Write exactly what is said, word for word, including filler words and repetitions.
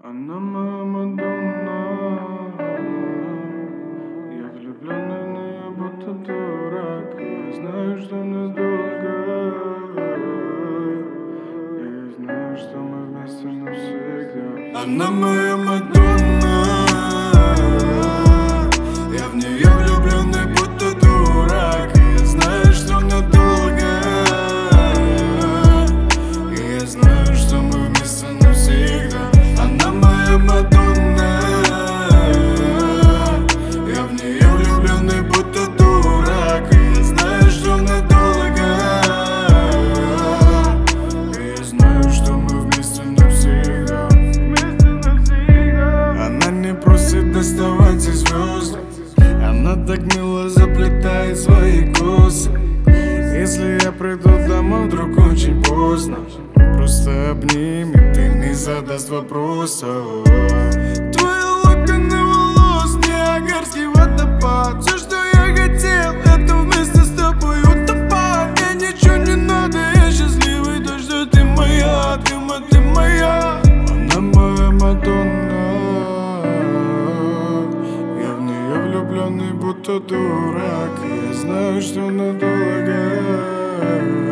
Она моя Мадонна. Я влюблённый в неё, будто дурак. Я знаю, что надолго. Я знаю, что мы вместе навсегда. Она моя Мадонна. Я в неё влюблённый, будто дурак. Я знаю, что надолго. И я знаю, что мы вместе навсегда. Она моя Мадонна. Я в неё влюблённый, будто дурак. И я знаю, что надолго. И я знаю, что мы вместе навсегда. Она не просит доставать из звезд. Она так мило заплетает свои косы. Если я приду домой вдруг очень поздно, просто обними, ты не задаст вопросов. Твои локоны волос, Ниагарский водопад. Все, что я хотел, это вместе с тобой утопать. Мне ничего не надо, я счастливый, то, что ты моя, ты моя, ты моя. Она моя Мадонна. Я в неё влюблённый, будто дурак. Я знаю, что надолго.